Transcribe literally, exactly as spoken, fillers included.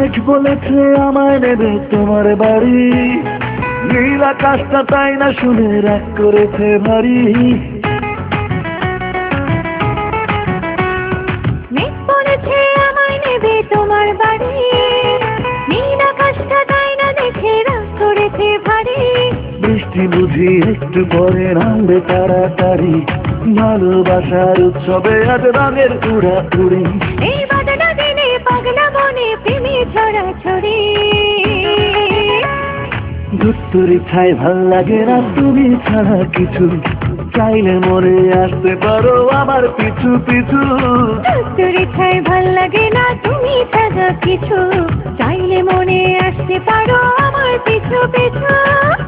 মেঘ বলেছে আমায় নেবে তোমার বাড়ি, নীল আকাশটা তাই না শুনে রাগ করেছে ভারী। মেঘ বলেছে আমায় নেবে তোমার বাড়ি, নীল আকাশটা তাই না দেখে রাগ করেছে ভারী। বৃষ্টি বুঝি একটু পরে নামবে তাড়াতাড়ি, ভালোবাসার উৎসবে আজ রঙের উড়া উড়ি। এই বাদলা দিনে পাগলা মনে প্রেমে ছড়াছড়ি। ধুত্তুর ইচ্ছায় ভাল লাগে না তুমি ছাড়া কিছু, চাইলে মনে আসতে পারো আমার পিছু পিছু। তোর ইচ্ছায় ভাল লাগে না তুমি ছাড়া কিছু, চাইলে মনে আসতে পারো আমার পিছু পিছু।